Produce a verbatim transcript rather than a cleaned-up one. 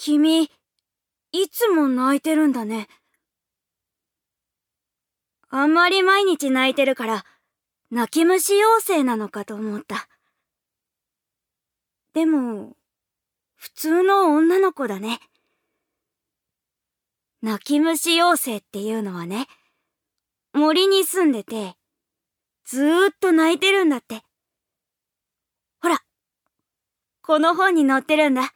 君、いつも泣いてるんだね。あんまり毎日泣いてるから、泣き虫妖精なのかと思った。でも、普通の女の子だね。泣き虫妖精っていうのはね、森に住んでて、ずーっと泣いてるんだって。ほら、この本に載ってるんだ。